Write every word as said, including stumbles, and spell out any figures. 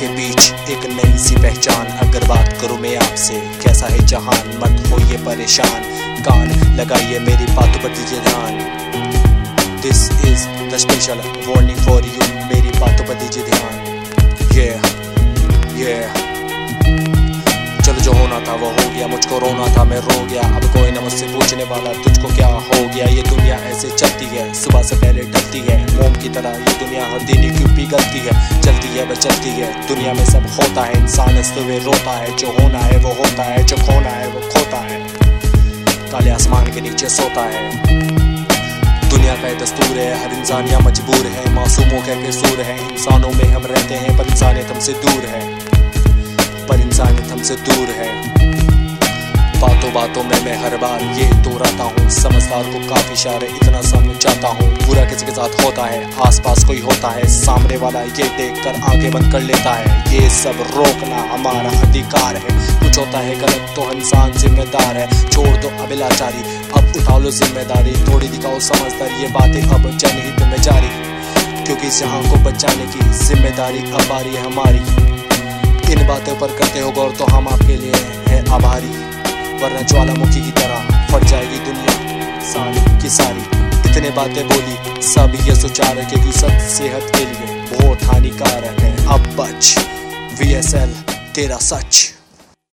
के बीच एक नई सी पहचान। अगर बात करूं मैं आपसे, कैसा है जहान, मत होइए परेशान, कान लगाइए मेरी बातों पर दीजिए ध्यान। This is the special warning for you, मेरी बातों पर दीजिए ध्यान। yeah, yeah. चलो जो होना था वो हो गया, मुझको रोना था मैं रो गया। अब कोई न मुझसे पूछने वाला तुझको क्या हो गया। ये दुनिया ऐसे चलती है, सुबह से पहले ढलती है, मोम की तरह ये दुनिया हर दिन ही क्यों पिघलती है। चलती है वह चलती है, दुनिया में सब होता है, इंसान हंसते हुए रोता है। जो होना है वो होता है, जो खोना है वो खोता है, काले आसमान के नीचे सोता है। दुनिया का दस्तूर है, हर इंसान यहाँ मजबूर है, मासूमों का कसूर है। इंसानों में हम रहते हैं पर इंसानियत हमसे दूर है, पर इंसानियत हमसे दूर है। बातों बातों में मैं हर बार ये दोहराता हूँ, समझदार को काफी इशारे इतना समझाता हूँ। बुरा किसी के साथ होता है, आसपास कोई होता है, सामने वाला ये देखकर आंखें बंद कर लेता है। ये सब रोकना हमारा अधिकार है, कुछ होता है गलत तो इंसान जिम्मेदार है। छोड़ दो अब लाचारी, अब उठा लो जिम्मेदारी, थोड़ी दिखाओ समझदारी, ये बातें अब जनहित में जारी, क्योंकि इस जहां को बचाने की जिम्मेदारी अब आ रही है हमारी। इन बातों पर करते हो गौर तो हम आपके लिए है आभारी, वरना ज्वालामुखी की तरह फट जाएगी दुनिया सारी की सारी। इतने बातें बोली सब ये सोचा रहे क्योंकि सब सेहत के लिए बहुत हानिकारक है। अब बच वी एस एल तेरा सच।